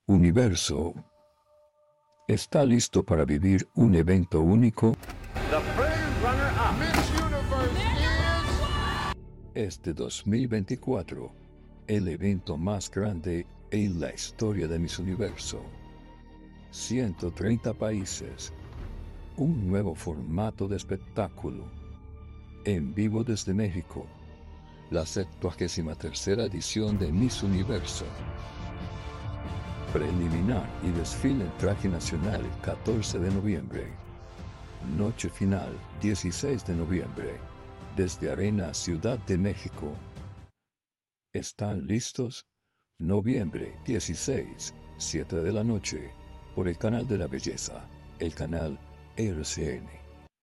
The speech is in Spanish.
Universo. ¿Está listo para vivir un evento único? The first runner-up. Miss Universe Este 2024, el evento más grande en la historia de Miss Universo. 130 países. Un nuevo formato de espectáculo. En vivo desde México. La 73ª edición de Miss Universo. Preliminar y desfile en traje nacional el 14 de noviembre. Noche final 16 de noviembre. Desde Arena Ciudad de México. ¿Están listos? Noviembre 16, 7 de la noche. Por el canal de la belleza, el canal RCN.